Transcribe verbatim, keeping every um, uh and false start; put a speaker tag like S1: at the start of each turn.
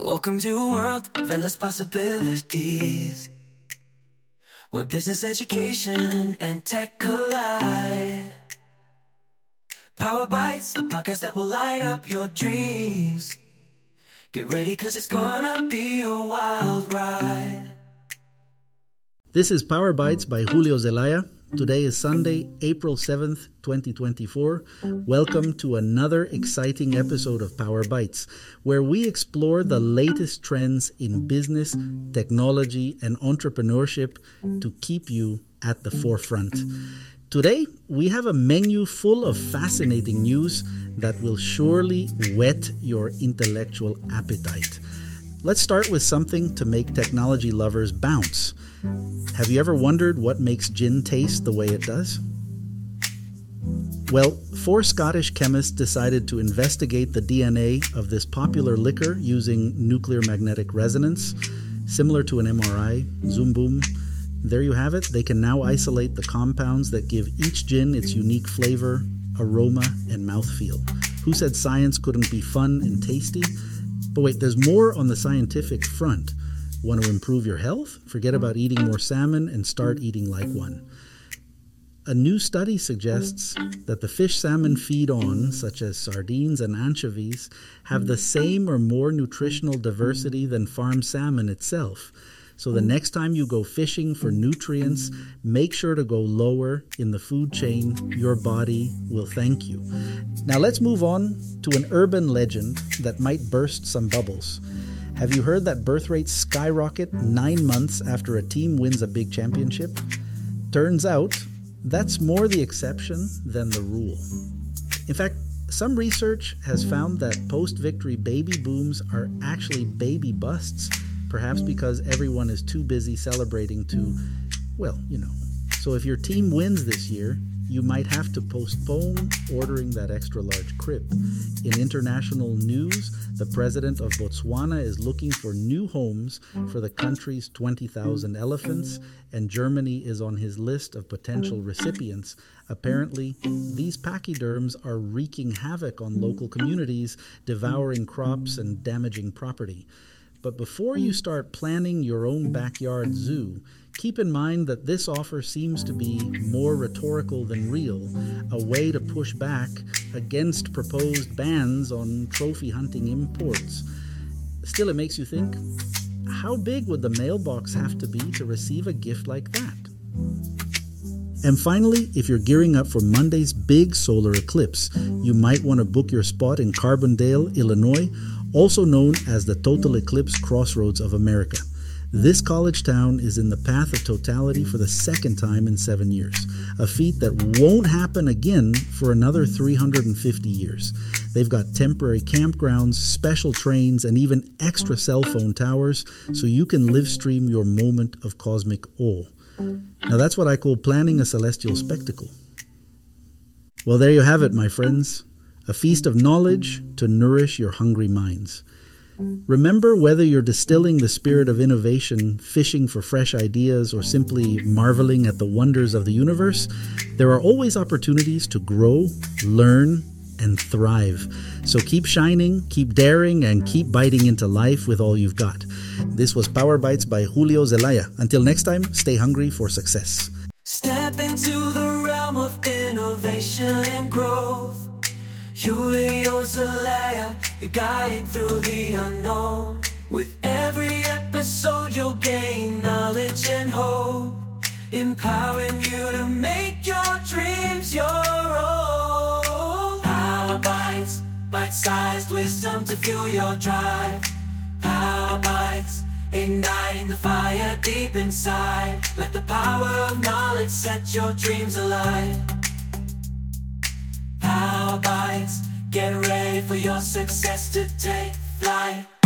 S1: Welcome to a world of endless possibilities, where business, education, and tech collide. Power Bites, the podcast that will light up your dreams. Get ready, cause it's gonna be a wild ride.
S2: This is Power Bites by Julio Zelaya. Today is Sunday, April seventh, twenty twenty-four. Welcome to another exciting episode of Power Bites, where we explore the latest trends in business, technology, and entrepreneurship to keep you at the forefront. Today, we have a menu full of fascinating news that will surely whet your intellectual appetite. Let's start with something to make technology lovers bounce. Have you ever wondered what makes gin taste the way it does? Well, four Scottish chemists decided to investigate the D N A of this popular liquor using nuclear magnetic resonance, similar to an M R I. Zoom boom. There you have it. They can now isolate the compounds that give each gin its unique flavor, aroma, and mouthfeel. Who said science couldn't be fun and tasty? But wait, there's more on the scientific front. Want to improve your health? Forget about eating more salmon and start eating like one. A new study suggests that the fish salmon feed on, such as sardines and anchovies, have the same or more nutritional diversity than farm salmon itself. So the next time you go fishing for nutrients, make sure to go lower in the food chain. Your body will thank you. Now let's move on to an urban legend that might burst some bubbles. Have you heard that birth rates skyrocket nine months after a team wins a big championship? Turns out, that's more the exception than the rule. In fact, some research has found that post-victory baby booms are actually baby busts, perhaps because everyone is too busy celebrating to, well, you know. So if your team wins this year, you might have to postpone ordering that extra large crib. In international news, the president of Botswana is looking for new homes for the country's twenty thousand elephants, and Germany is on his list of potential recipients. Apparently, these pachyderms are wreaking havoc on local communities, devouring crops and damaging property. But before you start planning your own backyard zoo, keep in mind that this offer seems to be more rhetorical than real, a way to push back against proposed bans on trophy hunting imports. Still, it makes you think, how big would the mailbox have to be to receive a gift like that? And finally, if you're gearing up for Monday's big solar eclipse, you might want to book your spot in Carbondale, Illinois, also known as the Total Eclipse Crossroads of America. This college town is in the path of totality for the second time in seven years, a feat that won't happen again for another three hundred fifty years. They've got temporary campgrounds, special trains, and even extra cell phone towers, so you can live stream your moment of cosmic awe. Now that's what I call planning a celestial spectacle. Well, there you have it, my friends. A feast of knowledge to nourish your hungry minds. Remember, whether you're distilling the spirit of innovation, fishing for fresh ideas, or simply marveling at the wonders of the universe, there are always opportunities to grow, learn, and thrive. So keep shining, keep daring, and keep biting into life with all you've got. This was Power Bites by Julio Zelaya. Until next time, stay hungry for success.
S1: Step into the realm of innovation and growth. Julio Zelaya, your guide through the unknown. With every episode you'll gain knowledge and hope, empowering you to make your dreams your own. Power Bites, bite-sized wisdom to fuel your drive. Power Bites, igniting the fire deep inside. Let the power of knowledge set your dreams alive. Power Bites, get ready for your success to take flight.